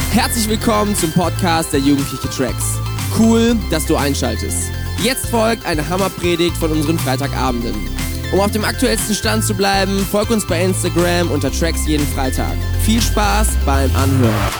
Herzlich willkommen zum Podcast der Jugendliche Tracks. Cool, dass du einschaltest. Jetzt folgt eine Hammerpredigt von unseren Freitagabenden. Um auf dem aktuellsten Stand zu bleiben, folg uns bei Instagram unter Tracks jeden Freitag. Viel Spaß beim Anhören.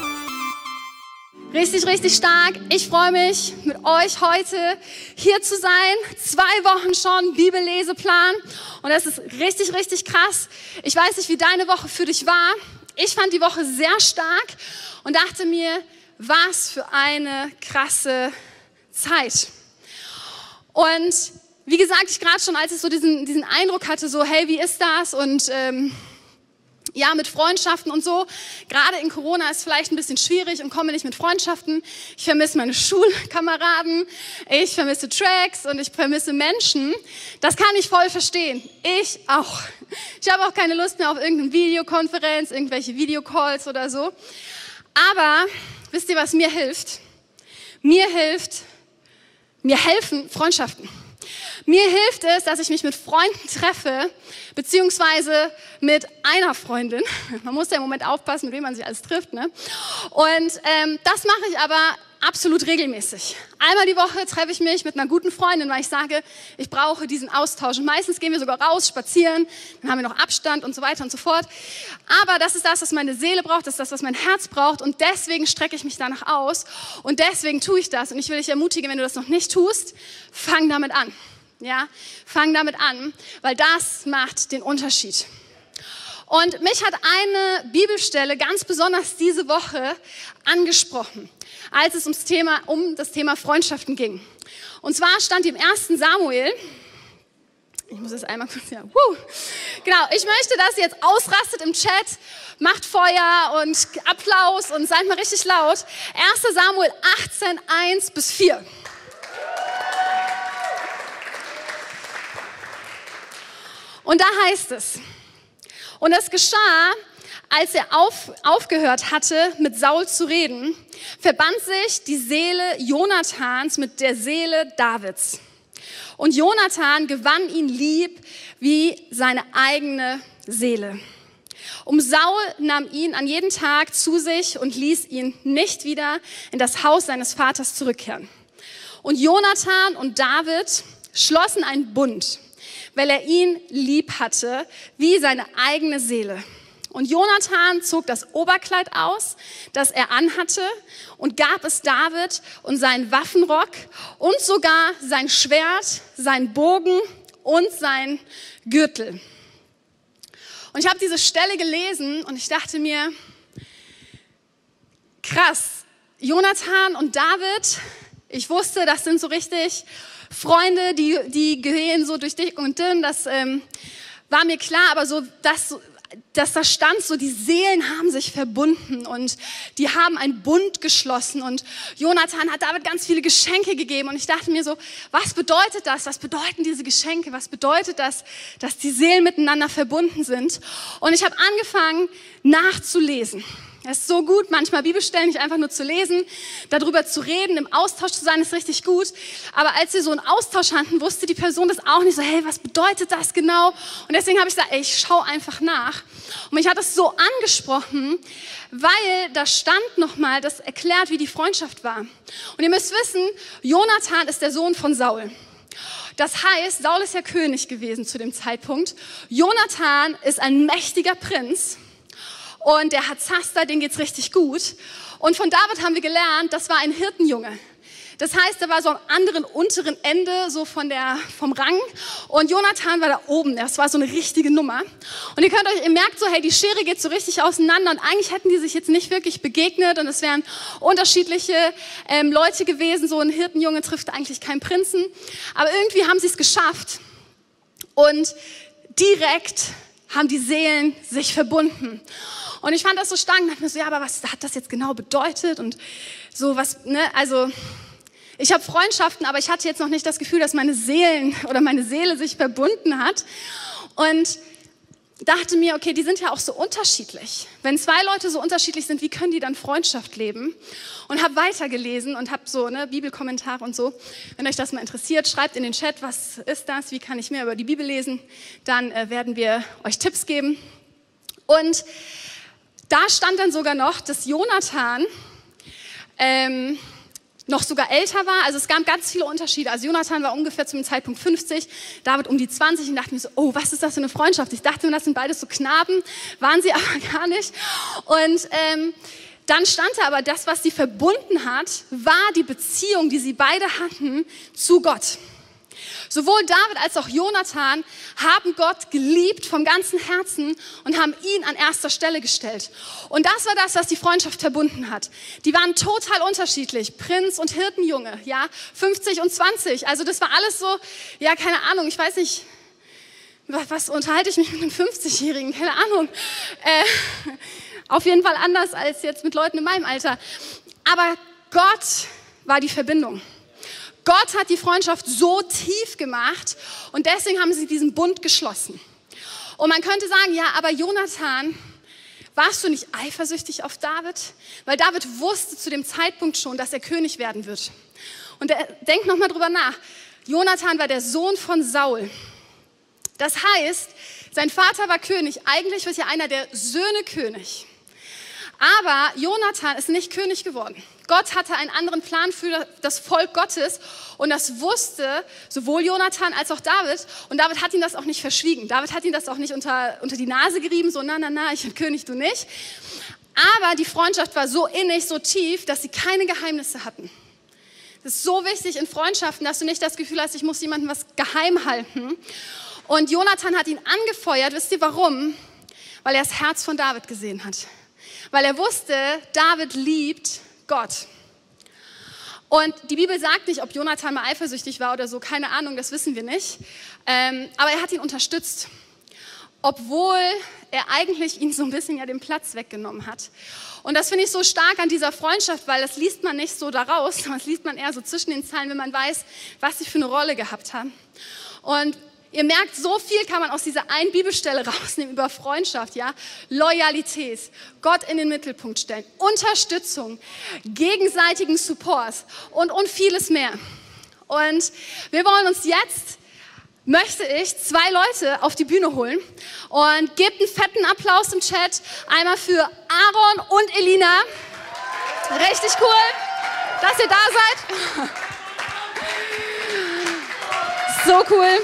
Richtig, richtig stark. Ich freue mich, mit euch heute hier zu sein. 2 Wochen schon Bibelleseplan und das ist richtig, richtig krass. Ich weiß nicht, wie deine Woche für dich war. Ich fand die Woche sehr stark und dachte mir, was für eine krasse Zeit. Und wie gesagt, ich gerade schon, als ich so diesen Eindruck hatte, so hey, wie ist das? Und ja, mit Freundschaften und so. Gerade in Corona ist es vielleicht ein bisschen schwierig und komme nicht mit Freundschaften. Ich vermisse meine Schulkameraden, ich vermisse Tracks und ich vermisse Menschen. Das kann ich voll verstehen. Ich auch. Ich habe auch keine Lust mehr auf irgendeine Videokonferenz, irgendwelche Videocalls oder so. Aber wisst ihr, was mir hilft? Mir helfen Freundschaften. Mir hilft es, dass ich mich mit Freunden treffe, beziehungsweise mit einer Freundin. Man muss ja im Moment aufpassen, mit wem man sich alles trifft, ne? Und das mache ich aber absolut regelmäßig. Einmal die Woche treffe ich mich mit einer guten Freundin, weil ich sage, ich brauche diesen Austausch. Und meistens gehen wir sogar raus, spazieren, dann haben wir noch Abstand und so weiter und so fort. Aber das ist das, was meine Seele braucht, das ist das, was mein Herz braucht. Und deswegen strecke ich mich danach aus und deswegen tue ich das. Und ich will dich ermutigen, wenn du das noch nicht tust, fang damit an. Ja, fang damit an, weil das macht den Unterschied. Und mich hat eine Bibelstelle ganz besonders diese Woche angesprochen, als es um das Thema Freundschaften ging. Und zwar stand im 1. Samuel, ich muss das einmal kurz, genau, ich möchte, dass ihr jetzt ausrastet im Chat, macht Feuer und Applaus und seid mal richtig laut. 1. Samuel 18, 1-4. Und da heißt es, und es geschah, als er aufgehört hatte, mit Saul zu reden, verband sich die Seele Jonathans mit der Seele Davids. Und Jonathan gewann ihn lieb wie seine eigene Seele. Saul nahm ihn an jedem Tag zu sich und ließ ihn nicht wieder in das Haus seines Vaters zurückkehren. Und Jonathan und David schlossen einen Bund, weil er ihn lieb hatte, wie seine eigene Seele. Und Jonathan zog das Oberkleid aus, das er anhatte, und gab es David und seinen Waffenrock und sogar sein Schwert, seinen Bogen und sein Gürtel. Und ich habe diese Stelle gelesen und ich dachte mir, krass, Jonathan und David, ich wusste, das sind so richtig Freunde, die gehen so durch dick und dünn, das war mir klar, aber so, dass da stand, so die Seelen haben sich verbunden und die haben einen Bund geschlossen und Jonathan hat David ganz viele Geschenke gegeben und ich dachte mir so, was bedeutet das? Was bedeuten diese Geschenke? Was bedeutet das, dass die Seelen miteinander verbunden sind? Und ich habe angefangen nachzulesen. Es ist so gut, manchmal Bibelstellen nicht einfach nur zu lesen, darüber zu reden, im Austausch zu sein, ist richtig gut. Aber als wir so einen Austausch hatten, wusste die Person das auch nicht so, hey, was bedeutet das genau? Und deswegen habe ich gesagt, ey, ich schaue einfach nach. Und mich hat es so angesprochen, weil da stand nochmal, das erklärt, wie die Freundschaft war. Und ihr müsst wissen, Jonathan ist der Sohn von Saul. Das heißt, Saul ist ja König gewesen zu dem Zeitpunkt. Jonathan ist ein mächtiger Prinz. Und der hat Zaster, den geht's richtig gut. Und von David haben wir gelernt, das war ein Hirtenjunge. Das heißt, er war so am anderen unteren Ende so vom Rang. Und Jonathan war da oben. Das war so eine richtige Nummer. Und ihr merkt so, hey, die Schere geht so richtig auseinander. Und eigentlich hätten die sich jetzt nicht wirklich begegnet. Und es wären unterschiedliche Leute gewesen. So ein Hirtenjunge trifft eigentlich keinen Prinzen. Aber irgendwie haben sie es geschafft. Und direkt haben die Seelen sich verbunden. Und ich fand das so stark und dachte mir so, ja, aber was hat das jetzt genau bedeutet? Und so was, ne, also ich habe Freundschaften, aber ich hatte jetzt noch nicht das Gefühl, dass meine Seele sich verbunden hat. Und dachte mir, okay, die sind ja auch so unterschiedlich. Wenn 2 Leute so unterschiedlich sind, wie können die dann Freundschaft leben? Und habe weitergelesen und habe so Bibelkommentare und so. Wenn euch das mal interessiert, schreibt in den Chat, was ist das? Wie kann ich mehr über die Bibel lesen? Dann werden wir euch Tipps geben. Und Da stand dann sogar noch, dass Jonathan noch sogar älter war. Also es gab ganz viele Unterschiede. Also Jonathan war ungefähr zu dem Zeitpunkt 50, David um die 20 und dachte mir so, oh, was ist das für eine Freundschaft? Ich dachte mir, das sind beides so Knaben, waren sie aber gar nicht. Und dann stand da aber, das, was sie verbunden hat, war die Beziehung, die sie beide hatten zu Gott. Sowohl David als auch Jonathan haben Gott geliebt vom ganzen Herzen und haben ihn an erster Stelle gestellt. Und das war das, was die Freundschaft verbunden hat. Die waren total unterschiedlich, Prinz und Hirtenjunge, ja, 50 und 20. Also das war alles so, ja, keine Ahnung, ich weiß nicht, was unterhalte ich mich mit einem 50-Jährigen, keine Ahnung. Auf jeden Fall anders als jetzt mit Leuten in meinem Alter. Aber Gott war die Verbindung. Gott hat die Freundschaft so tief gemacht und deswegen haben sie diesen Bund geschlossen. Und man könnte sagen, ja, aber Jonathan, warst du nicht eifersüchtig auf David? Weil David wusste zu dem Zeitpunkt schon, dass er König werden wird. Und denk nochmal drüber nach. Jonathan war der Sohn von Saul. Das heißt, sein Vater war König. Eigentlich wird ja einer der Söhne König. Aber Jonathan ist nicht König geworden. Gott hatte einen anderen Plan für das Volk Gottes und das wusste sowohl Jonathan als auch David. Und David hat ihm das auch nicht verschwiegen. David hat ihm das auch nicht unter die Nase gerieben, so na, ich bin König, du nicht. Aber die Freundschaft war so innig, so tief, dass sie keine Geheimnisse hatten. Das ist so wichtig in Freundschaften, dass du nicht das Gefühl hast, ich muss jemandem was geheim halten. Und Jonathan hat ihn angefeuert, wisst ihr warum? Weil er das Herz von David gesehen hat. Weil er wusste, David liebt Gott. Und die Bibel sagt nicht, ob Jonathan mal eifersüchtig war oder so, keine Ahnung, das wissen wir nicht. Aber er hat ihn unterstützt, obwohl er eigentlich ihn so ein bisschen ja den Platz weggenommen hat. Und das finde ich so stark an dieser Freundschaft, weil das liest man nicht so daraus, sondern das liest man eher so zwischen den Zeilen, wenn man weiß, was sie für eine Rolle gehabt haben. Und ihr merkt, so viel kann man aus dieser einen Bibelstelle rausnehmen über Freundschaft, ja? Loyalität, Gott in den Mittelpunkt stellen, Unterstützung, gegenseitigen Support und vieles mehr. Und wir wollen uns jetzt, möchte ich, 2 Leute auf die Bühne holen und gebt einen fetten Applaus im Chat, einmal für Aaron und Elina. Richtig cool, dass ihr da seid. So cool.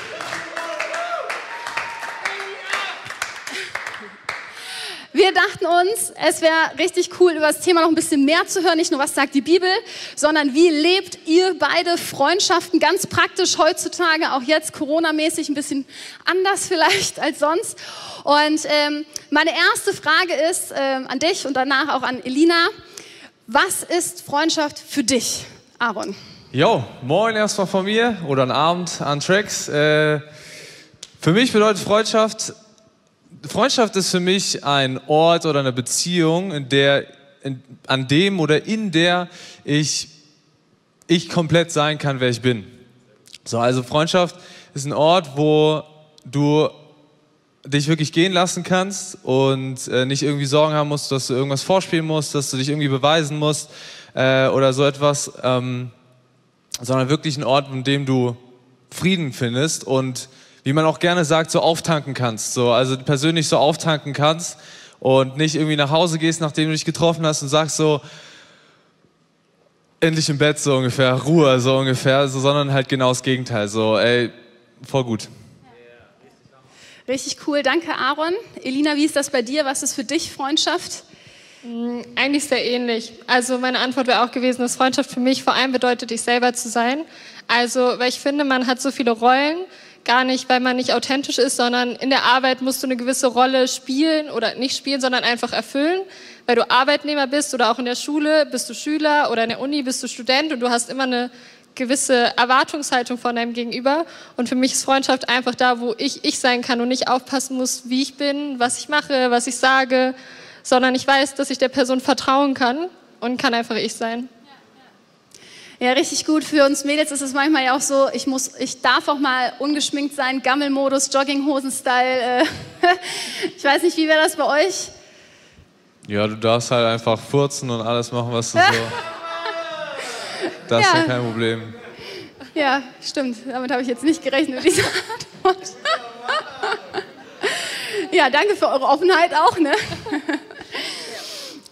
Wir dachten uns, es wäre richtig cool, über das Thema noch ein bisschen mehr zu hören. Nicht nur, was sagt die Bibel, sondern wie lebt ihr beide Freundschaften ganz praktisch heutzutage, auch jetzt Corona-mäßig ein bisschen anders vielleicht als sonst. Und meine erste Frage ist an dich und danach auch an Elina. Was ist Freundschaft für dich, Aaron? Jo, moin erstmal von mir oder einen Abend an Tracks. Für mich bedeutet Freundschaft ist für mich ein Ort oder eine Beziehung, in der ich komplett sein kann, wer ich bin. So, also Freundschaft ist ein Ort, wo du dich wirklich gehen lassen kannst und nicht irgendwie Sorgen haben musst, dass du irgendwas vorspielen musst, dass du dich irgendwie beweisen musst oder so etwas, sondern wirklich ein Ort, in dem du Frieden findest und wie man auch gerne sagt, so auftanken kannst, so, also persönlich so auftanken kannst und nicht irgendwie nach Hause gehst, nachdem du dich getroffen hast und sagst so, endlich im Bett so ungefähr, Ruhe so ungefähr, so, sondern halt genau das Gegenteil, so, ey, voll gut. Richtig cool, danke Aaron. Elina, wie ist das bei dir? Was ist für dich Freundschaft? Eigentlich sehr ähnlich. Also meine Antwort wäre auch gewesen, dass Freundschaft für mich vor allem bedeutet, dich selber zu sein. Also, weil ich finde, man hat so viele Rollen, gar nicht, weil man nicht authentisch ist, sondern in der Arbeit musst du eine gewisse Rolle spielen oder nicht spielen, sondern einfach erfüllen, weil du Arbeitnehmer bist oder auch in der Schule bist du Schüler oder in der Uni bist du Student und du hast immer eine gewisse Erwartungshaltung von deinem Gegenüber und für mich ist Freundschaft einfach da, wo ich sein kann und nicht aufpassen muss, wie ich bin, was ich mache, was ich sage, sondern ich weiß, dass ich der Person vertrauen kann und kann einfach ich sein. Ja, richtig gut. Für uns Mädels ist es manchmal ja auch so, ich darf auch mal ungeschminkt sein, Gammelmodus, Jogginghosen-Style. Ich weiß nicht, wie wäre das bei euch? Ja, du darfst halt einfach furzen und alles machen, was du so... Das ist ja kein Problem. Ja, stimmt. Damit habe ich jetzt nicht gerechnet, mit dieser Antwort. Ja, danke für eure Offenheit auch, ne?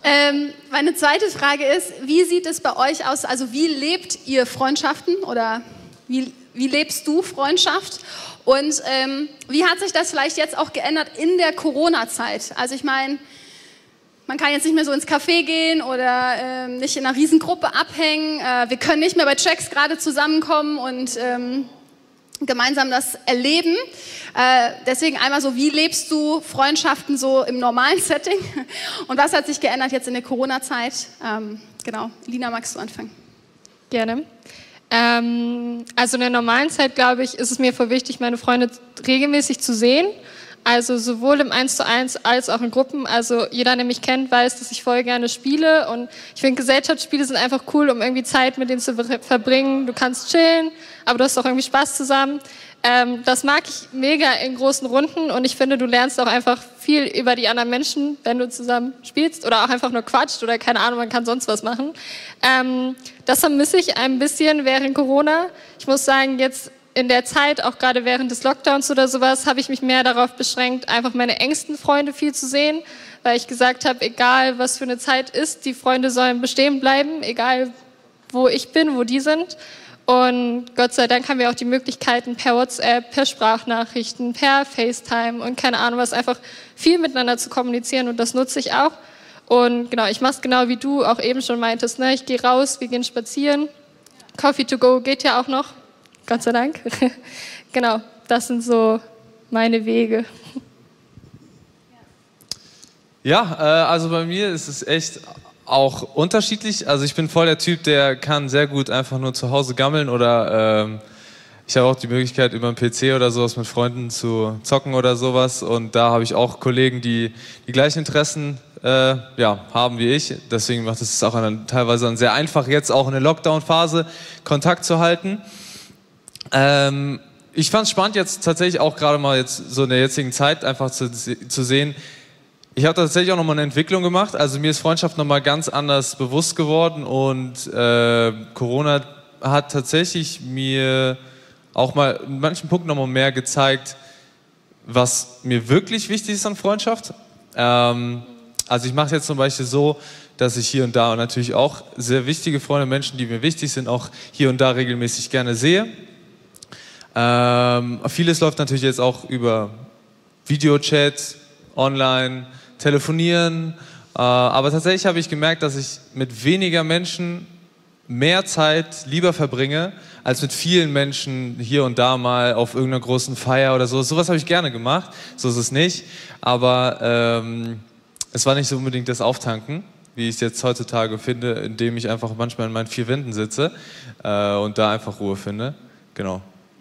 Meine zweite Frage ist, wie sieht es bei euch aus? Also wie lebt ihr Freundschaften oder wie lebst du Freundschaft? Und wie hat sich das vielleicht jetzt auch geändert in der Corona-Zeit? Also ich meine, man kann jetzt nicht mehr so ins Café gehen oder nicht in einer Riesengruppe abhängen. Wir können nicht mehr bei Tracks gerade zusammenkommen und gemeinsam das erleben. Deswegen einmal so, wie lebst du Freundschaften so im normalen Setting? Und was hat sich geändert jetzt in der Corona-Zeit? Genau, Lina, magst du anfangen? Gerne. Also in der normalen Zeit, glaube ich, ist es mir voll wichtig, meine Freunde regelmäßig zu sehen. Also sowohl im 1:1 als auch in Gruppen. Also jeder, der mich kennt, weiß, dass ich voll gerne spiele. Und ich finde, Gesellschaftsspiele sind einfach cool, um irgendwie Zeit mit denen zu verbringen. Du kannst chillen, aber du hast auch irgendwie Spaß zusammen. Das mag ich mega in großen Runden. Und ich finde, du lernst auch einfach viel über die anderen Menschen, wenn du zusammen spielst. Oder auch einfach nur quatscht oder keine Ahnung, man kann sonst was machen. Das vermisse ich ein bisschen während Corona. Ich muss sagen, jetzt in der Zeit, auch gerade während des Lockdowns oder sowas, habe ich mich mehr darauf beschränkt, einfach meine engsten Freunde viel zu sehen, weil ich gesagt habe, egal was für eine Zeit ist, die Freunde sollen bestehen bleiben, egal wo ich bin, wo die sind. Und Gott sei Dank haben wir auch die Möglichkeiten per WhatsApp, per Sprachnachrichten, per FaceTime und keine Ahnung was, einfach viel miteinander zu kommunizieren und das nutze ich auch. Und genau, ich mache es genau wie du auch eben schon meintest, ne? Ich gehe raus, wir gehen spazieren, Coffee to go geht ja auch noch. Gott sei Dank. Genau, das sind so meine Wege. Ja, also bei mir ist es echt auch unterschiedlich. Also ich bin voll der Typ, der kann sehr gut einfach nur zu Hause gammeln oder ich habe auch die Möglichkeit, über einen PC oder sowas mit Freunden zu zocken oder sowas. Und da habe ich auch Kollegen, die die gleichen Interessen haben wie ich. Deswegen macht es auch teilweise dann sehr einfach, jetzt auch in der Lockdown-Phase Kontakt zu halten. Ich fand es spannend jetzt tatsächlich auch gerade mal jetzt so in der jetzigen Zeit einfach zu sehen. Ich habe tatsächlich auch nochmal eine Entwicklung gemacht. Also mir ist Freundschaft nochmal ganz anders bewusst geworden und Corona hat tatsächlich mir auch mal in manchen Punkten nochmal mehr gezeigt, was mir wirklich wichtig ist an Freundschaft. Also ich mache es jetzt zum Beispiel so, dass ich hier und da und natürlich auch sehr wichtige Freunde, Menschen, die mir wichtig sind, auch hier und da regelmäßig gerne sehe. Vieles läuft natürlich jetzt auch über Videochat, online, telefonieren, aber tatsächlich habe ich gemerkt, dass ich mit weniger Menschen mehr Zeit lieber verbringe, als mit vielen Menschen hier und da mal auf irgendeiner großen Feier oder so. Sowas habe ich gerne gemacht, so ist es nicht, aber es war nicht so unbedingt das Auftanken, wie ich es jetzt heutzutage finde, indem ich einfach manchmal in meinen 4 Wänden sitze und da einfach Ruhe finde. Genau.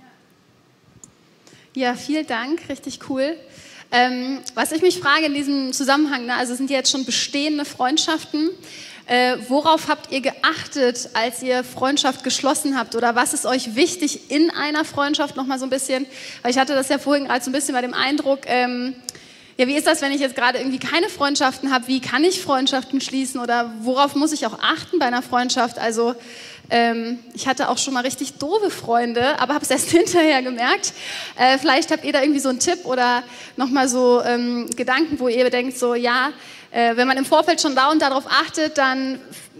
Ja, vielen Dank, richtig cool. Was ich mich frage in diesem Zusammenhang, ne, also sind ja jetzt schon bestehende Freundschaften, worauf habt ihr geachtet, als ihr Freundschaft geschlossen habt oder was ist euch wichtig in einer Freundschaft nochmal so ein bisschen, weil ich hatte das ja vorhin gerade so ein bisschen bei dem Eindruck, ja, wie ist das, wenn ich jetzt gerade irgendwie keine Freundschaften habe, wie kann ich Freundschaften schließen oder worauf muss ich auch achten bei einer Freundschaft, also ich hatte auch schon mal richtig doofe Freunde, aber habe es erst hinterher gemerkt. Vielleicht habt ihr da irgendwie so einen Tipp oder nochmal so Gedanken, wo ihr denkt, so ja, wenn man im Vorfeld schon da und darauf achtet, dann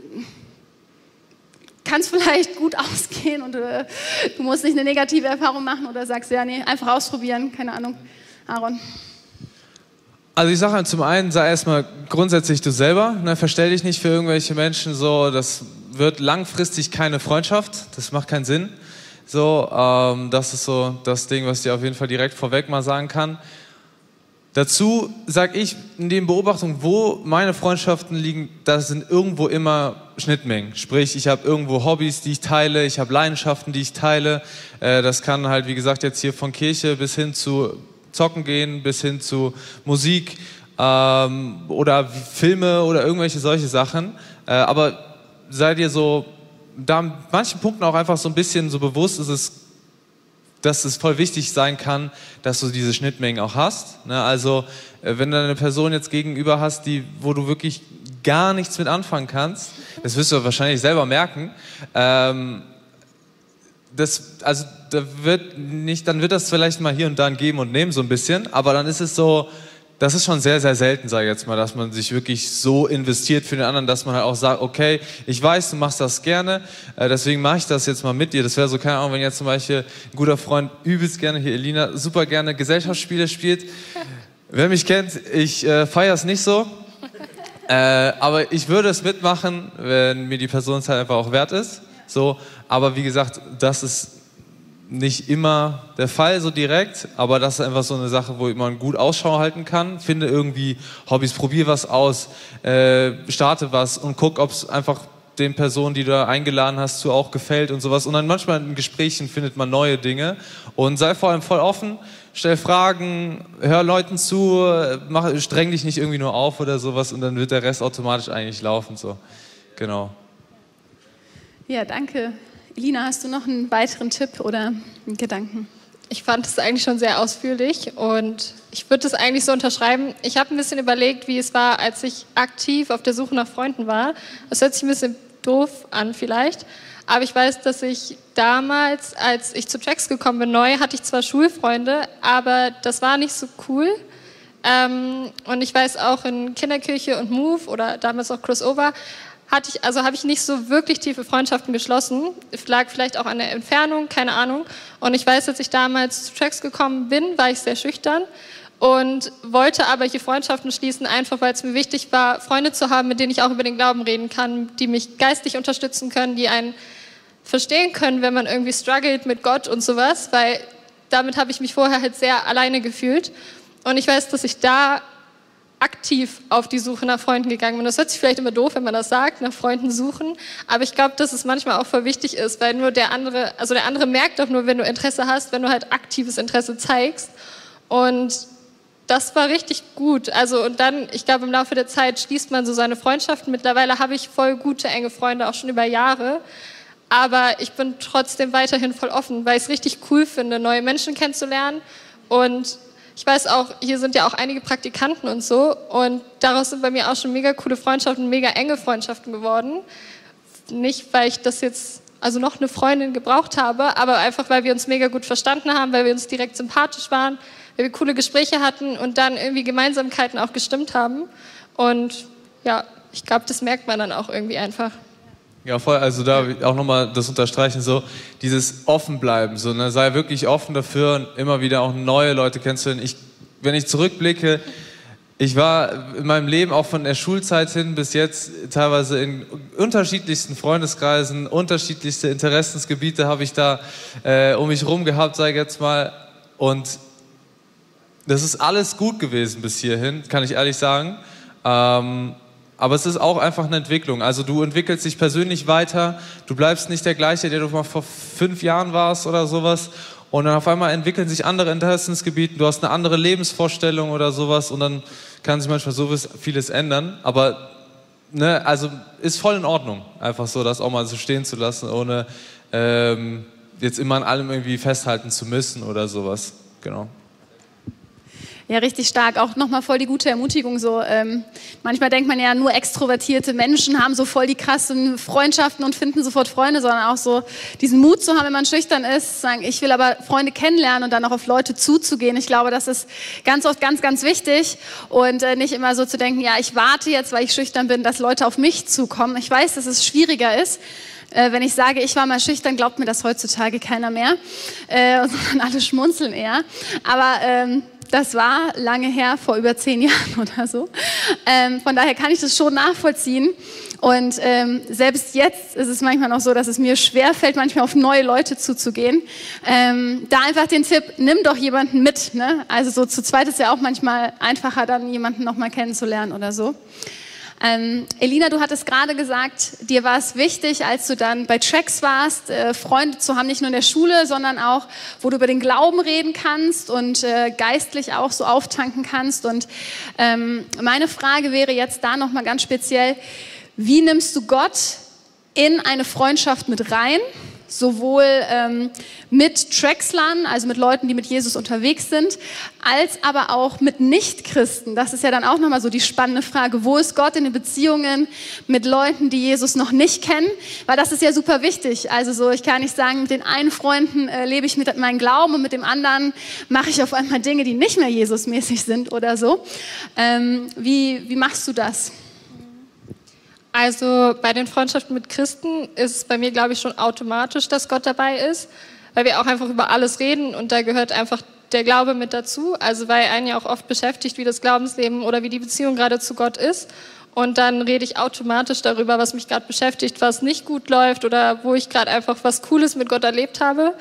kann es vielleicht gut ausgehen und du musst nicht eine negative Erfahrung machen oder sagst, ja, nee, einfach ausprobieren, keine Ahnung. Aaron. Also ich sage zum einen, sei erstmal grundsätzlich du selber, ne, verstell dich nicht für irgendwelche Menschen so, das wird langfristig keine Freundschaft, das macht keinen Sinn. So, das ist so das Ding, was ich dir auf jeden Fall direkt vorweg mal sagen kann. Dazu sage ich in den Beobachtungen, wo meine Freundschaften liegen, da sind irgendwo immer Schnittmengen. Sprich, ich habe irgendwo Hobbys, die ich teile, ich habe Leidenschaften, die ich teile. Das kann halt, wie gesagt, jetzt hier von Kirche bis hin zu Zocken gehen, bis hin zu Musik oder Filme oder irgendwelche solche Sachen. Aber seid ihr so, da an manchen Punkten auch einfach so ein bisschen so bewusst ist, dass es voll wichtig sein kann, dass du diese Schnittmengen auch hast. Ne? Also wenn du eine Person jetzt gegenüber hast, wo du wirklich gar nichts mit anfangen kannst, das wirst du wahrscheinlich selber merken, dann wird das vielleicht mal hier und da ein Geben und Nehmen so ein bisschen, aber dann ist es so, das ist schon sehr, sehr selten, sage ich jetzt mal, dass man sich wirklich so investiert für den anderen, dass man halt auch sagt, okay, ich weiß, du machst das gerne, deswegen mache ich das jetzt mal mit dir. Das wäre so, keine Ahnung, wenn jetzt zum Beispiel ein guter Freund übelst gerne, hier Elina, super gerne Gesellschaftsspiele spielt. Wer mich kennt, ich feiere es nicht so, aber ich würde es mitmachen, wenn mir die Person halt einfach auch wert ist. So, aber wie gesagt, das ist nicht immer der Fall so direkt, aber das ist einfach so eine Sache, wo man gut Ausschau halten kann. Finde irgendwie Hobbys, probier was aus, starte was und guck, ob es einfach den Personen, die du da eingeladen hast, auch gefällt und sowas. Und dann manchmal in Gesprächen findet man neue Dinge und sei vor allem voll offen, stell Fragen, hör Leuten zu, streng dich nicht irgendwie nur auf oder sowas und dann wird der Rest automatisch eigentlich laufen. So. Genau. Ja, danke. Elina, hast du noch einen weiteren Tipp oder einen Gedanken? Ich fand es eigentlich schon sehr ausführlich und ich würde es eigentlich so unterschreiben. Ich habe ein bisschen überlegt, wie es war, als ich aktiv auf der Suche nach Freunden war. Das hört sich ein bisschen doof an vielleicht, aber ich weiß, dass ich damals, als ich zu Tracks gekommen bin, neu, hatte ich zwar Schulfreunde, aber das war nicht so cool. Und ich weiß auch in Kinderkirche und Move oder damals auch Crossover, habe ich nicht so wirklich tiefe Freundschaften geschlossen. Es lag vielleicht auch an der Entfernung, keine Ahnung. Und ich weiß, als ich damals zu Tracks gekommen bin, war ich sehr schüchtern und wollte aber hier Freundschaften schließen, einfach weil es mir wichtig war, Freunde zu haben, mit denen ich auch über den Glauben reden kann, die mich geistig unterstützen können, die einen verstehen können, wenn man irgendwie struggelt mit Gott und sowas, weil damit habe ich mich vorher halt sehr alleine gefühlt. Und ich weiß, dass ich da aktiv auf die Suche nach Freunden gegangen bin. Das hört sich vielleicht immer doof, wenn man das sagt, nach Freunden suchen, aber ich glaube, dass es manchmal auch voll wichtig ist, weil nur der andere merkt doch nur, wenn du Interesse hast, wenn du halt aktives Interesse zeigst und das war richtig gut. Also und dann, ich glaube, im Laufe der Zeit schließt man so seine Freundschaften. Mittlerweile habe ich voll gute, enge Freunde, auch schon über Jahre, aber ich bin trotzdem weiterhin voll offen, weil ich es richtig cool finde, neue Menschen kennenzulernen und ich weiß auch, hier sind ja auch einige Praktikanten und so und daraus sind bei mir auch schon mega coole Freundschaften, mega enge Freundschaften geworden. Nicht, weil ich das jetzt, also noch eine Freundin gebraucht habe, aber einfach, weil wir uns mega gut verstanden haben, weil wir uns direkt sympathisch waren, weil wir coole Gespräche hatten und dann irgendwie Gemeinsamkeiten auch gestimmt haben. Und ja, ich glaube, das merkt man dann auch irgendwie einfach. Ja, voll, also da auch nochmal das unterstreichen, so dieses Offenbleiben, so, ne, sei wirklich offen dafür, immer wieder auch neue Leute kennenzulernen. Wenn ich zurückblicke, ich war in meinem Leben auch von der Schulzeit hin bis jetzt teilweise in unterschiedlichsten Freundeskreisen, unterschiedlichste Interessensgebiete habe ich da um mich rum gehabt, sage ich jetzt mal, und das ist alles gut gewesen bis hierhin, kann ich ehrlich sagen. Aber es ist auch einfach eine Entwicklung. Also du entwickelst dich persönlich weiter, du bleibst nicht der gleiche, der du mal vor 5 Jahren warst oder sowas. Und dann auf einmal entwickeln sich andere Interessensgebiete, du hast eine andere Lebensvorstellung oder sowas und dann kann sich manchmal so vieles ändern. Aber ne, also ist voll in Ordnung, einfach so das auch mal so stehen zu lassen, ohne jetzt immer an allem irgendwie festhalten zu müssen oder sowas. Genau. Ja, richtig stark. Auch nochmal voll die gute Ermutigung. So, manchmal denkt man ja, nur extrovertierte Menschen haben so voll die krassen Freundschaften und finden sofort Freunde, sondern auch so diesen Mut zu haben, wenn man schüchtern ist, sagen, ich will aber Freunde kennenlernen und dann auch auf Leute zuzugehen. Ich glaube, das ist ganz oft ganz, ganz wichtig und nicht immer so zu denken, ja, ich warte jetzt, weil ich schüchtern bin, dass Leute auf mich zukommen. Ich weiß, dass es schwieriger ist. Wenn ich sage, ich war mal schüchtern, glaubt mir das heutzutage keiner mehr, sondern alle schmunzeln eher. Aber das war lange her, vor über 10 Jahren oder so. Von daher kann ich das schon nachvollziehen. Und selbst jetzt ist es manchmal noch so, dass es mir schwerfällt, manchmal auf neue Leute zuzugehen. Da einfach den Tipp, nimm doch jemanden mit. Ne? Also so zu zweit ist ja auch manchmal einfacher, dann jemanden nochmal kennenzulernen oder so. Elina, du hattest gerade gesagt, dir war es wichtig, als du dann bei Tracks warst, Freunde zu haben, nicht nur in der Schule, sondern auch, wo du über den Glauben reden kannst und geistlich auch so auftanken kannst. Und meine Frage wäre jetzt da nochmal ganz speziell, wie nimmst du Gott in eine Freundschaft mit rein, sowohl mit Trackslern, also mit Leuten, die mit Jesus unterwegs sind, als aber auch mit Nichtchristen. Das ist ja dann auch nochmal so die spannende Frage, wo ist Gott in den Beziehungen mit Leuten, die Jesus noch nicht kennen? Weil das ist ja super wichtig. Also so, ich kann nicht sagen, mit den einen Freunden lebe ich mit meinem Glauben und mit dem anderen mache ich auf einmal Dinge, die nicht mehr Jesusmäßig sind oder so. Wie machst du das? Also bei den Freundschaften mit Christen ist es bei mir, glaube ich, schon automatisch, dass Gott dabei ist, weil wir auch einfach über alles reden und da gehört einfach der Glaube mit dazu, also weil einen ja auch oft beschäftigt, wie das Glaubensleben oder wie die Beziehung gerade zu Gott ist und dann rede ich automatisch darüber, was mich gerade beschäftigt, was nicht gut läuft oder wo ich gerade einfach was Cooles mit Gott erlebt habe.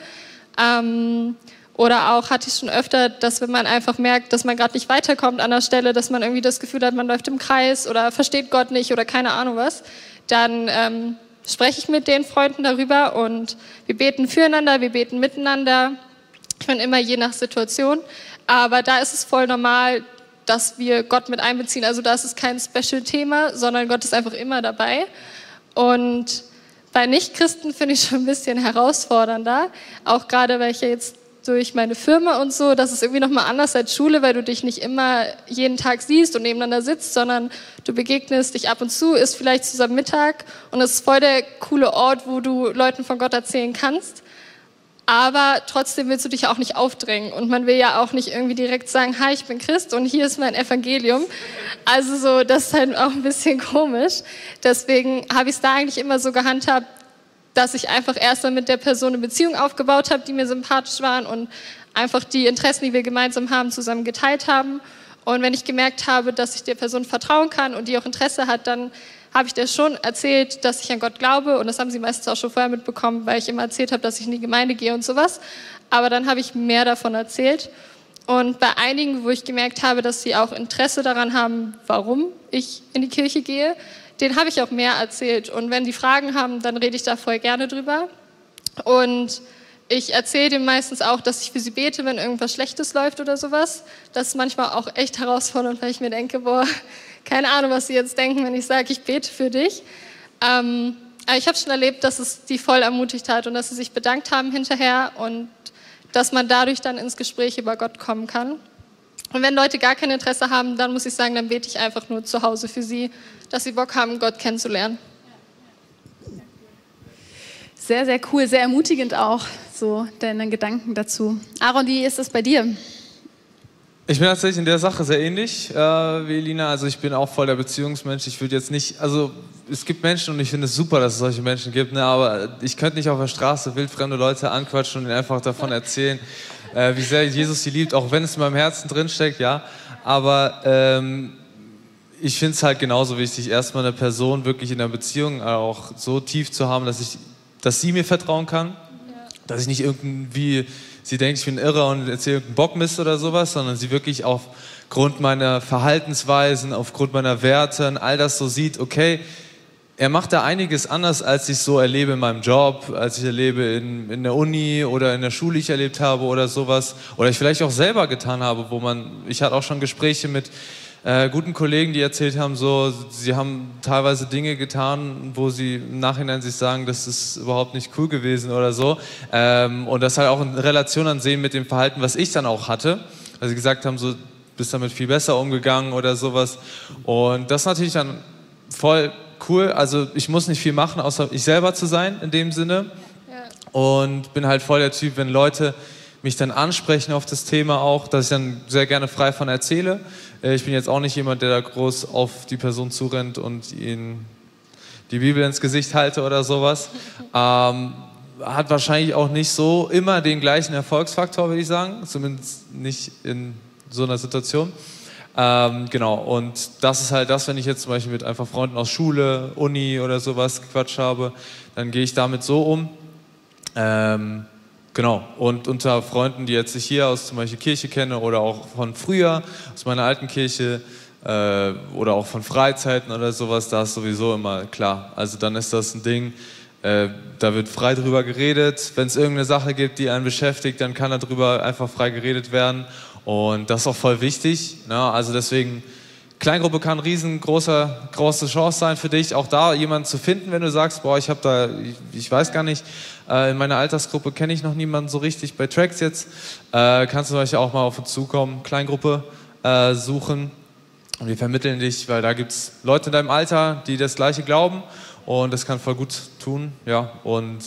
Oder auch hatte ich schon öfter, dass wenn man einfach merkt, dass man gerade nicht weiterkommt an der Stelle, dass man irgendwie das Gefühl hat, man läuft im Kreis oder versteht Gott nicht oder keine Ahnung was, dann spreche ich mit den Freunden darüber und wir beten füreinander, wir beten miteinander. Ich meine immer je nach Situation, aber da ist es voll normal, dass wir Gott mit einbeziehen. Also da ist es kein Special-Thema, sondern Gott ist einfach immer dabei. Und bei Nichtchristen finde ich schon ein bisschen herausfordernder, auch gerade weil ich ja jetzt durch meine Firma und so, das ist irgendwie nochmal anders als Schule, weil du dich nicht immer jeden Tag siehst und nebeneinander sitzt, sondern du begegnest dich ab und zu, isst vielleicht zusammen Mittag und es ist voll der coole Ort, wo du Leuten von Gott erzählen kannst. Aber trotzdem willst du dich auch nicht aufdrängen und man will ja auch nicht irgendwie direkt sagen, hi, ich bin Christ und hier ist mein Evangelium. Also so, das ist halt auch ein bisschen komisch. Deswegen habe ich es da eigentlich immer so gehandhabt, dass ich einfach erst mal mit der Person eine Beziehung aufgebaut habe, die mir sympathisch waren und einfach die Interessen, die wir gemeinsam haben, zusammen geteilt haben. Und wenn ich gemerkt habe, dass ich der Person vertrauen kann und die auch Interesse hat, dann habe ich der schon erzählt, dass ich an Gott glaube. Und das haben sie meistens auch schon vorher mitbekommen, weil ich immer erzählt habe, dass ich in die Gemeinde gehe und sowas. Aber dann habe ich mehr davon erzählt. Und bei einigen, wo ich gemerkt habe, dass sie auch Interesse daran haben, warum ich in die Kirche gehe, den habe ich auch mehr erzählt. Und wenn die Fragen haben, dann rede ich da voll gerne drüber. Und ich erzähle denen meistens auch, dass ich für sie bete, wenn irgendwas Schlechtes läuft oder sowas. Das ist manchmal auch echt herausfordernd, weil ich mir denke, boah, keine Ahnung, was sie jetzt denken, wenn ich sage, ich bete für dich. Aber ich habe schon erlebt, dass es die voll ermutigt hat und dass sie sich bedankt haben hinterher und dass man dadurch dann ins Gespräch über Gott kommen kann. Und wenn Leute gar kein Interesse haben, dann muss ich sagen, dann bete ich einfach nur zu Hause für sie, dass sie Bock haben, Gott kennenzulernen. Sehr, sehr cool, sehr ermutigend auch, so deine Gedanken dazu. Aaron, wie ist das bei dir? Ich bin tatsächlich in der Sache sehr ähnlich wie Elina. Also ich bin auch voll der Beziehungsmensch. Ich würde jetzt nicht, also es gibt Menschen und ich finde es super, dass es solche Menschen gibt, ne, aber ich könnte nicht auf der Straße wildfremde Leute anquatschen und ihnen einfach davon erzählen, wie sehr Jesus sie liebt, auch wenn es in meinem Herzen drinsteckt, ja. Aber ich finde es halt genauso wichtig, erstmal eine Person wirklich in der Beziehung auch so tief zu haben, dass sie mir vertrauen kann, dass ich nicht irgendwie sie denkt, ich bin irre und erzähle irgendeinen Bockmist oder sowas, sondern sie wirklich aufgrund meiner Verhaltensweisen, aufgrund meiner Werte und all das so sieht, okay, er macht da einiges anders, als ich so erlebe in meinem Job, als ich erlebe in der Uni oder in der Schule ich erlebt habe oder sowas. Oder ich vielleicht auch selber getan habe, ich hatte auch schon Gespräche mit guten Kollegen, die erzählt haben, so, sie haben teilweise Dinge getan, wo sie im Nachhinein sich sagen, das ist überhaupt nicht cool gewesen oder so. Und das halt auch in Relation ansehen mit dem Verhalten, was ich dann auch hatte. Also sie gesagt haben, so, bist damit viel besser umgegangen oder sowas. Und das ist natürlich dann voll cool. Also ich muss nicht viel machen, außer ich selber zu sein in dem Sinne. Ja. Und bin halt voll der Typ, wenn Leute mich dann ansprechen auf das Thema auch, dass ich dann sehr gerne frei von erzähle. Ich bin jetzt auch nicht jemand, der da groß auf die Person zurennt und ihnen die Bibel ins Gesicht halte oder sowas. Hat wahrscheinlich auch nicht so immer den gleichen Erfolgsfaktor, würde ich sagen. Zumindest nicht in so einer Situation. Genau, und das ist halt das, wenn ich jetzt zum Beispiel mit einfach Freunden aus Schule, Uni oder sowas gequatscht habe, dann gehe ich damit so um. Genau, und unter Freunden, die jetzt ich hier aus zum Beispiel Kirche kenne oder auch von früher, aus meiner alten Kirche oder auch von Freizeiten oder sowas, da ist sowieso immer klar. Also dann ist das ein Ding, da wird frei drüber geredet. Wenn es irgendeine Sache gibt, die einen beschäftigt, dann kann darüber einfach frei geredet werden. Und das ist auch voll wichtig. Ne? Also deswegen Kleingruppe kann große Chance sein für dich, auch da jemanden zu finden, wenn du sagst, boah, ich weiß gar nicht, in meiner Altersgruppe kenne ich noch niemanden so richtig bei Tracks jetzt, kannst du euch auch mal auf uns zukommen, Kleingruppe suchen und wir vermitteln dich, weil da gibt es Leute in deinem Alter, die das Gleiche glauben und das kann voll gut tun, ja, und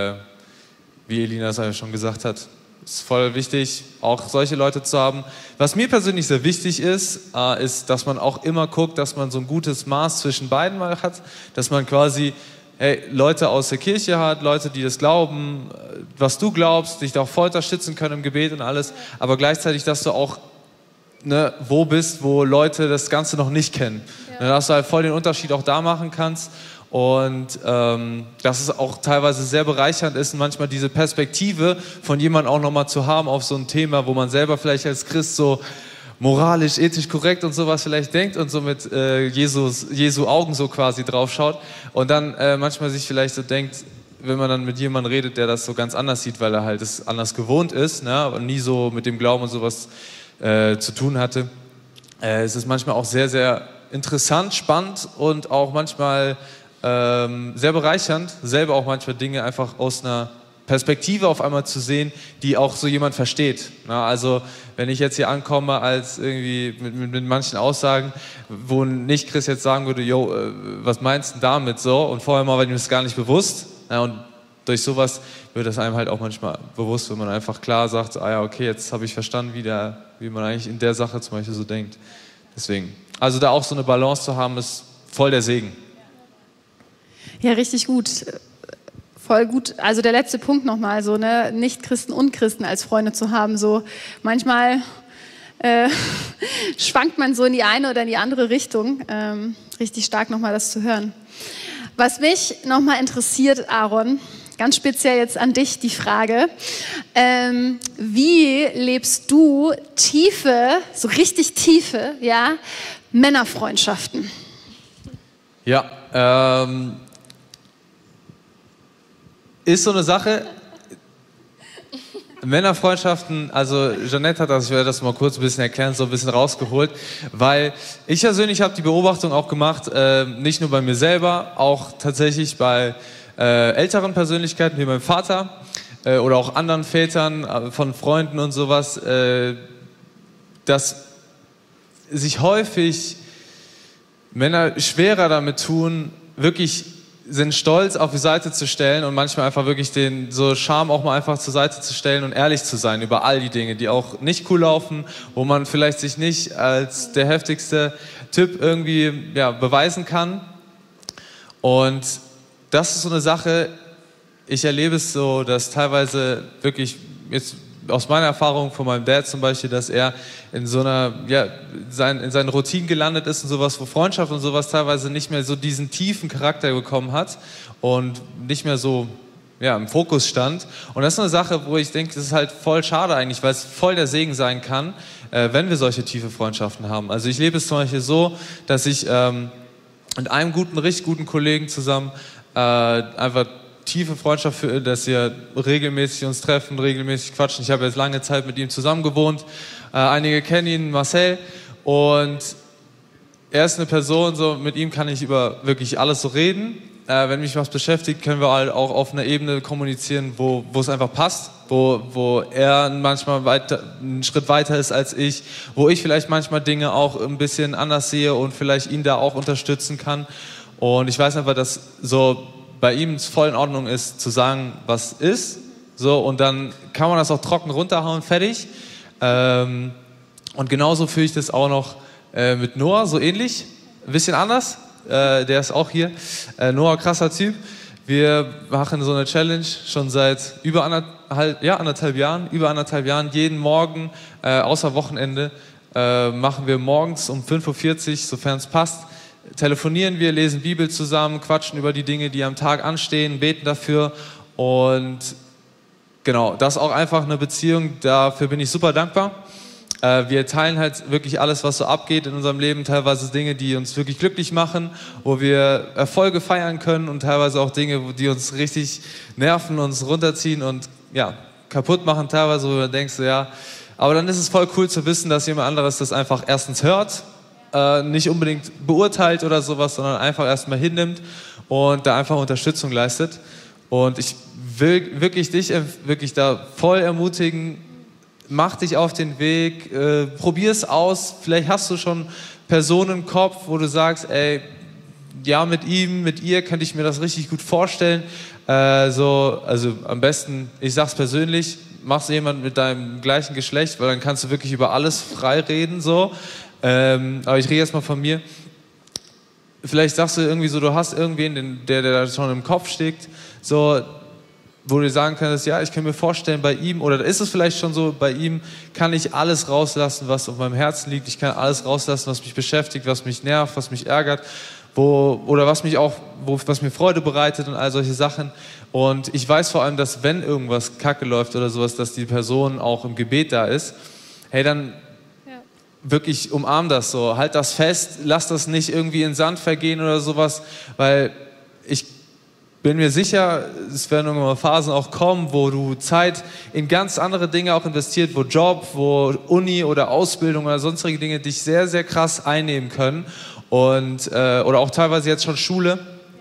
wie Elina es ja schon gesagt hat, ist voll wichtig, auch solche Leute zu haben. Was mir persönlich sehr wichtig ist, ist, dass man auch immer guckt, dass man so ein gutes Maß zwischen beiden mal hat, dass man quasi Leute aus der Kirche hat, Leute, die das glauben, was du glaubst, dich da auch voll unterstützen können im Gebet und alles, aber gleichzeitig, dass du auch wo bist, wo Leute das Ganze noch nicht kennen. Ja. Dass du halt voll den Unterschied auch da machen kannst. Und dass es auch teilweise sehr bereichernd ist, manchmal diese Perspektive von jemandem auch nochmal zu haben auf so ein Thema, wo man selber vielleicht als Christ so moralisch, ethisch korrekt und sowas vielleicht denkt und so mit Jesu Augen so quasi drauf schaut und dann manchmal sich vielleicht so denkt, wenn man dann mit jemandem redet, der das so ganz anders sieht, weil er halt es anders gewohnt ist, ne, und nie so mit dem Glauben und sowas zu tun hatte, es ist manchmal auch sehr, sehr interessant, spannend und auch manchmal sehr bereichernd, selber auch manchmal Dinge einfach aus einer Perspektive auf einmal zu sehen, die auch so jemand versteht. Na, also wenn ich jetzt hier ankomme als irgendwie mit manchen Aussagen, wo ein Nicht-Christ jetzt sagen würde, yo, was meinst du damit so? Und vorher mal war ihm das gar nicht bewusst. Na, und durch sowas wird das einem halt auch manchmal bewusst, wenn man einfach klar sagt, ah ja, okay, jetzt habe ich verstanden, wie man eigentlich in der Sache zum Beispiel so denkt. Deswegen, also da auch so eine Balance zu haben, ist voll der Segen. Ja, richtig gut. Voll gut. Also der letzte Punkt nochmal, so, ne, Nicht-Christen und Christen als Freunde zu haben. So manchmal schwankt man so in die eine oder in die andere Richtung. Richtig stark nochmal das zu hören. Was mich nochmal interessiert, Aaron, ganz speziell jetzt an dich die Frage, wie lebst du tiefe, so richtig tiefe, ja, Männerfreundschaften? Ja, ist so eine Sache, Männerfreundschaften, also Jeanette hat das, ich werde das mal kurz ein bisschen erklären, so ein bisschen rausgeholt, weil ich persönlich habe die Beobachtung auch gemacht, nicht nur bei mir selber, auch tatsächlich bei älteren Persönlichkeiten wie meinem Vater oder auch anderen Vätern von Freunden und sowas, dass sich häufig Männer schwerer damit tun, wirklich sind stolz auf die Seite zu stellen und manchmal einfach wirklich den so Charme auch mal einfach zur Seite zu stellen und ehrlich zu sein über all die Dinge, die auch nicht cool laufen, wo man vielleicht sich nicht als der heftigste Typ irgendwie beweisen kann. Und das ist so eine Sache, ich erlebe es so, dass teilweise wirklich jetzt aus meiner Erfahrung von meinem Dad zum Beispiel, dass er in so einer, in seinen Routinen gelandet ist und sowas, wo Freundschaft und sowas teilweise nicht mehr so diesen tiefen Charakter bekommen hat und nicht mehr so im Fokus stand. Und das ist eine Sache, wo ich denke, das ist halt voll schade eigentlich, weil es voll der Segen sein kann, wenn wir solche tiefe Freundschaften haben. Also ich lebe es zum Beispiel so, dass ich mit einem richtig guten Kollegen zusammen einfach tiefe Freundschaft für, dass wir regelmäßig uns treffen, regelmäßig quatschen. Ich habe jetzt lange Zeit mit ihm zusammen gewohnt. Einige kennen ihn, Marcel. Und er ist eine Person, so mit ihm kann ich über wirklich alles so reden. Wenn mich was beschäftigt, können wir halt auch auf einer Ebene kommunizieren, wo es einfach passt, wo er manchmal einen Schritt weiter ist als ich, wo ich vielleicht manchmal Dinge auch ein bisschen anders sehe und vielleicht ihn da auch unterstützen kann. Und ich weiß einfach, dass so bei ihm es voll in Ordnung ist, zu sagen, was ist. So, und dann kann man das auch trocken runterhauen, fertig. Und genauso fühle ich das auch noch mit Noah, so ähnlich. Ein bisschen anders. Der ist auch hier. Noah, krasser Typ. Wir machen so eine Challenge schon seit über anderthalb Jahren. Jeden Morgen, außer Wochenende, machen wir morgens um 5:40 Uhr, sofern es passt, telefonieren wir, lesen Bibel zusammen, quatschen über die Dinge, die am Tag anstehen, beten dafür und genau, das ist auch einfach eine Beziehung, dafür bin ich super dankbar. Wir teilen halt wirklich alles, was so abgeht in unserem Leben, teilweise Dinge, die uns wirklich glücklich machen, wo wir Erfolge feiern können und teilweise auch Dinge, die uns richtig nerven, uns runterziehen und kaputt machen, teilweise, wo du denkst, aber dann ist es voll cool zu wissen, dass jemand anderes das einfach erstens hört nicht unbedingt beurteilt oder sowas, sondern einfach erstmal hinnimmt und da einfach Unterstützung leistet. Und ich will wirklich dich wirklich da voll ermutigen, mach dich auf den Weg, probier es aus. Vielleicht hast du schon Personen im Kopf, wo du sagst, ey, ja, mit ihm, mit ihr könnte ich mir das richtig gut vorstellen. Also am besten, ich sag's persönlich, machst du jemanden mit deinem gleichen Geschlecht, weil dann kannst du wirklich über alles frei reden, so. Aber ich rede jetzt mal von mir. Vielleicht sagst du irgendwie so, du hast irgendwen, der da schon im Kopf steckt, so, wo du sagen kannst, ja, ich kann mir vorstellen, bei ihm, oder ist es vielleicht schon so, bei ihm kann ich alles rauslassen, was auf meinem Herzen liegt. Ich kann alles rauslassen, was mich beschäftigt, was mich nervt, was mich ärgert, oder was mir Freude bereitet und all solche Sachen. Und ich weiß vor allem, dass wenn irgendwas kacke läuft oder sowas, dass die Person auch im Gebet da ist. Hey, dann wirklich umarm das so, halt das fest, lass das nicht irgendwie in Sand vergehen oder sowas, weil ich bin mir sicher, es werden irgendwann mal Phasen auch kommen, wo du Zeit in ganz andere Dinge auch investiert, wo Job, wo Uni oder Ausbildung oder sonstige Dinge dich sehr, sehr krass einnehmen können und oder auch teilweise jetzt schon Schule.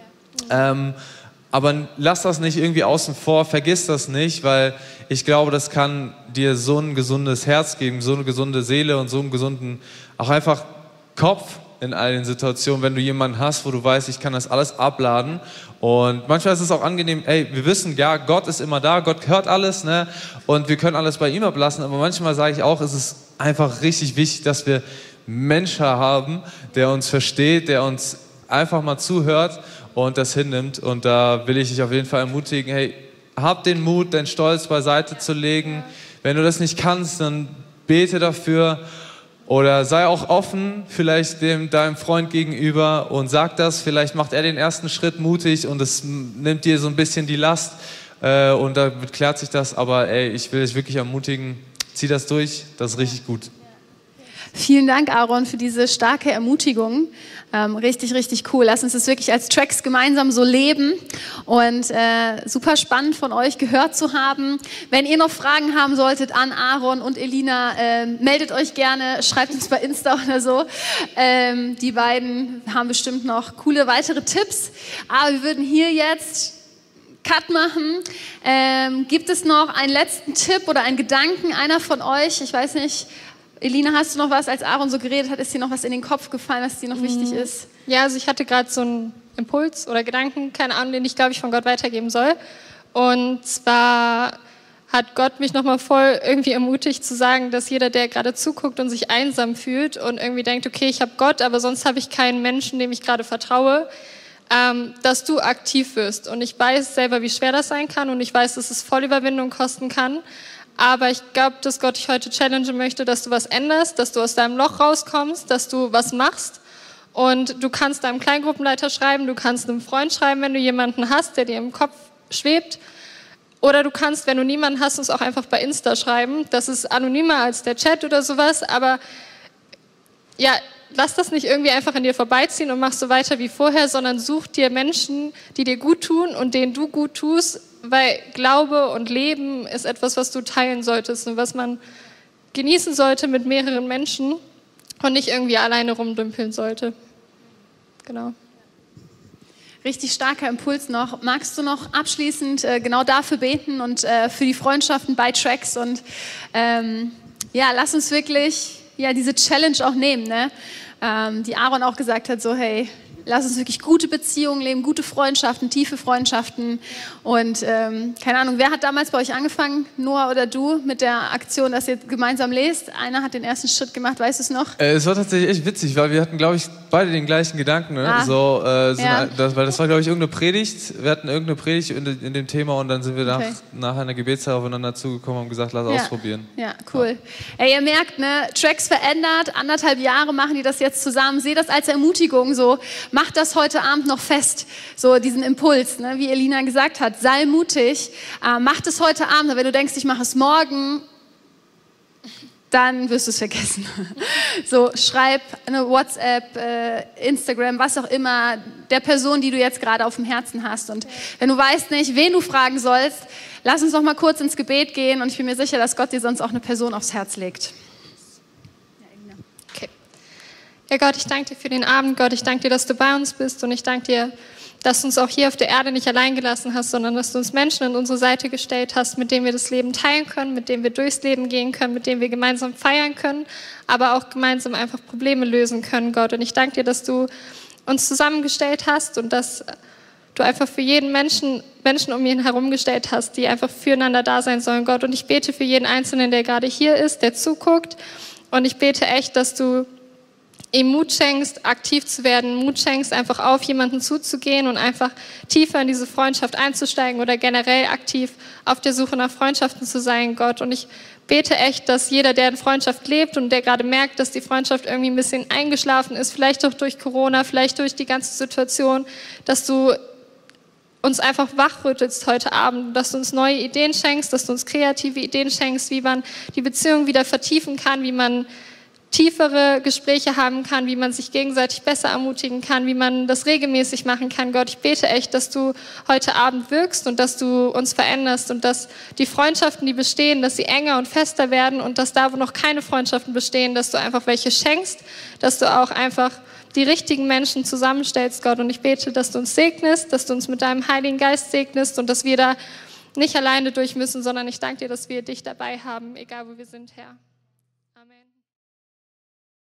Aber lass das nicht irgendwie außen vor, vergiss das nicht, weil ich glaube, das kann dir so ein gesundes Herz geben, so eine gesunde Seele und so einen gesunden, auch einfach Kopf in all den Situationen, wenn du jemanden hast, wo du weißt, ich kann das alles abladen. Und manchmal ist es auch angenehm, ey, wir wissen, ja, Gott ist immer da, Gott hört alles, ne? Und wir können alles bei ihm ablassen, aber manchmal sage ich auch, es ist einfach richtig wichtig, dass wir Menschen haben, der uns versteht, der uns einfach mal zuhört und das hinnimmt. Und da will ich dich auf jeden Fall ermutigen, hey, hab den Mut, deinen Stolz beiseite zu legen. Wenn du das nicht kannst, dann bete dafür oder sei auch offen vielleicht deinem Freund gegenüber und sag das. Vielleicht macht er den ersten Schritt mutig und es nimmt dir so ein bisschen die Last und damit klärt sich das. Aber ey, ich will dich wirklich ermutigen, zieh das durch, das ist richtig gut. Vielen Dank, Aaron, für diese starke Ermutigung. Richtig, richtig cool. Lass uns das wirklich als Tracks gemeinsam so leben und super spannend von euch gehört zu haben. Wenn ihr noch Fragen haben solltet an Aaron und Elina, meldet euch gerne, schreibt uns bei Insta oder so. Die beiden haben bestimmt noch coole weitere Tipps. Aber wir würden hier jetzt Cut machen. Gibt es noch einen letzten Tipp oder einen Gedanken einer von euch? Ich weiß nicht. Elina, hast du noch was, als Aaron so geredet hat, ist dir noch was in den Kopf gefallen, was dir noch wichtig ist? Ja, also ich hatte gerade so einen Impuls oder Gedanken, keine Ahnung, den ich, glaube ich, von Gott weitergeben soll. Und zwar hat Gott mich nochmal voll irgendwie ermutigt zu sagen, dass jeder, der gerade zuguckt und sich einsam fühlt und irgendwie denkt, okay, ich habe Gott, aber sonst habe ich keinen Menschen, dem ich gerade vertraue, dass du aktiv wirst. Und ich weiß selber, wie schwer das sein kann und ich weiß, dass es Vollüberwindung kosten kann. Aber ich glaube, dass Gott dich heute challengen möchte, dass du was änderst, dass du aus deinem Loch rauskommst, dass du was machst. Und du kannst deinem Kleingruppenleiter schreiben, du kannst einem Freund schreiben, wenn du jemanden hast, der dir im Kopf schwebt. Oder du kannst, wenn du niemanden hast, uns auch einfach bei Insta schreiben. Das ist anonymer als der Chat oder sowas. Aber ja, lass das nicht irgendwie einfach an dir vorbeiziehen und mach so weiter wie vorher, sondern such dir Menschen, die dir gut tun und denen du gut tust. Weil Glaube und Leben ist etwas, was du teilen solltest und was man genießen sollte mit mehreren Menschen und nicht irgendwie alleine rumdümpeln sollte. Genau. Richtig starker Impuls noch. Magst du noch abschließend genau dafür beten und für die Freundschaften bei Tracks und ja, lass uns wirklich diese Challenge auch nehmen, ne? Die Aaron auch gesagt hat, so hey, lass uns wirklich gute Beziehungen leben, gute Freundschaften, tiefe Freundschaften. Und keine Ahnung, wer hat damals bei euch angefangen, Noah oder du, mit der Aktion, dass ihr gemeinsam lest? Einer hat den ersten Schritt gemacht, weißt du es noch? Es war tatsächlich echt witzig, weil wir hatten, glaube ich, beide den gleichen Gedanken. Ne? Weil das war, glaube ich, irgendeine Predigt. Wir hatten irgendeine Predigt in dem Thema und dann sind wir nach einer Gebetszeit aufeinander zugekommen und haben gesagt, lass ausprobieren. Ja, cool. Ja. Ey, ihr merkt, ne, Tracks verändert, 1,5 Jahre machen die das jetzt zusammen. Seht das als Ermutigung so. Macht das heute Abend noch fest, so diesen Impuls, ne? Wie Elina gesagt hat, sei mutig, macht es heute Abend, wenn du denkst, ich mache es morgen, dann wirst du es vergessen. So, schreib eine WhatsApp, Instagram, was auch immer, der Person, die du jetzt gerade auf dem Herzen hast. Und wenn du weißt nicht, wen du fragen sollst, lass uns noch mal kurz ins Gebet gehen und ich bin mir sicher, dass Gott dir sonst auch eine Person aufs Herz legt. Ja Herr Gott, ich danke dir für den Abend, Gott, ich danke dir, dass du bei uns bist und ich danke dir, dass du uns auch hier auf der Erde nicht allein gelassen hast, sondern dass du uns Menschen an unsere Seite gestellt hast, mit denen wir das Leben teilen können, mit denen wir durchs Leben gehen können, mit denen wir gemeinsam feiern können, aber auch gemeinsam einfach Probleme lösen können, Gott. Und ich danke dir, dass du uns zusammengestellt hast und dass du einfach für jeden Menschen um ihn herum gestellt hast, die einfach füreinander da sein sollen, Gott. Und ich bete für jeden Einzelnen, der gerade hier ist, der zuguckt. Und ich bete echt, dass du ihm Mut schenkst, aktiv zu werden, Mut schenkst, einfach auf jemanden zuzugehen und einfach tiefer in diese Freundschaft einzusteigen oder generell aktiv auf der Suche nach Freundschaften zu sein, Gott. Und ich bete echt, dass jeder, der in Freundschaft lebt und der gerade merkt, dass die Freundschaft irgendwie ein bisschen eingeschlafen ist, vielleicht auch durch Corona, vielleicht durch die ganze Situation, dass du uns einfach wachrüttelst heute Abend, dass du uns neue Ideen schenkst, dass du uns kreative Ideen schenkst, wie man die Beziehung wieder vertiefen kann, wie man tiefere Gespräche haben kann, wie man sich gegenseitig besser ermutigen kann, wie man das regelmäßig machen kann. Gott, ich bete echt, dass du heute Abend wirkst und dass du uns veränderst und dass die Freundschaften, die bestehen, dass sie enger und fester werden und dass da, wo noch keine Freundschaften bestehen, dass du einfach welche schenkst, dass du auch einfach die richtigen Menschen zusammenstellst, Gott. Und ich bete, dass du uns segnest, dass du uns mit deinem Heiligen Geist segnest und dass wir da nicht alleine durch müssen, sondern ich danke dir, dass wir dich dabei haben, egal wo wir sind, Herr.